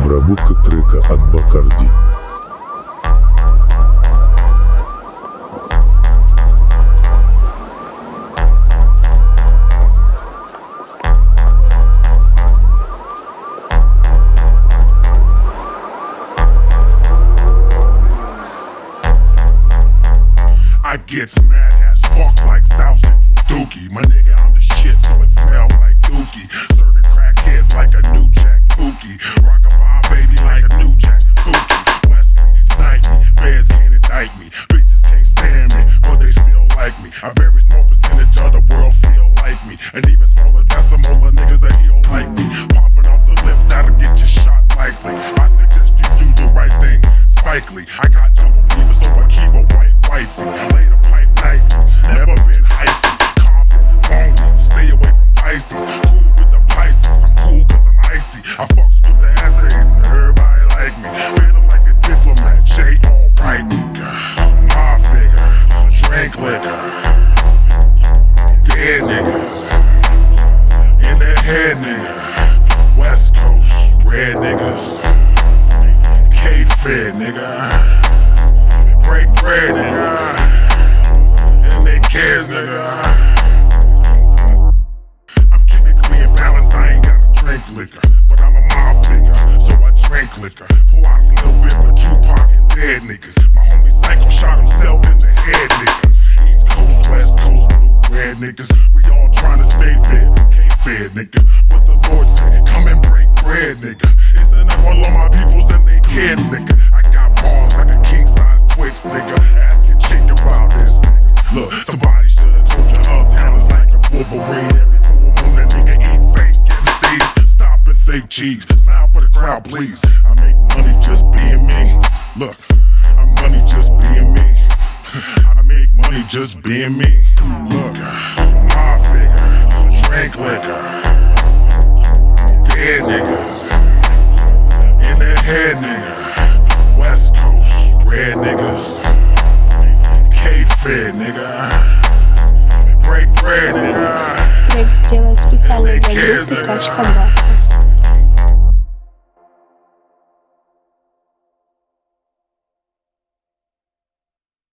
Обработка трека от Бакарди. I get mad as fuck like South Central Dookie. My nigga, I'm the shit, so it smell like dookie. Serving crackheads like a new Jack Pookie. Rockabye baby like a new Jack Pookie. Wesley, snipe me, feds can't indict me. Bitches can't stand me, but they still like me. A very small percentage of the world feel like me. And even smaller decimal of niggas that heal like me. Popping off the lip, that'll get you shot likely. I suggest you do the right thing, Spike Lee. I got jungle fever, so I keep a white wifey. Lay the pipe nightly, never been hyphy. Compton, Long Beach, stay away from Pisces. Cool with the Pisces, I'm cool cause I'm icy. I fucks with the essays, everybody like me. Feeling like a diplomat, J alright. My figure, drink liquor. Dead niggas, in the head nigga. West Coast, red niggas. K-Fed nigga. Break bread, nigga, and they cares, nigga. I'm chemically imbalanced, I ain't gotta drink liquor, but I'm a mob figure, so I drink liquor. Pour out a little bit for Tupac and dead niggas. My homie Psycho shot himself in the head, nigga. East Coast, West Coast, blue, red niggas. We all trying to stay fed, can't fed, nigga. What the Lord said, come and break bread, nigga. It's enough for all my peoples and they kids, nigga. I got balls like a king size Twix, nigga. Ask your chick about this, nigga. Look, somebody should've told you Uptown is like a Wolverine. Every full moon a nigga eat fake MCs. Stop and say cheese. Smile for the crowd, please. I make money just being me. Look, I'm money just being me. I make money just being me. Look, my figure, drink liquor. Dead niggas, in the head nigga. West Coast, red niggas. K-Fed nigga. Break bread nigga. Трек сделан специально для Music.Bassa.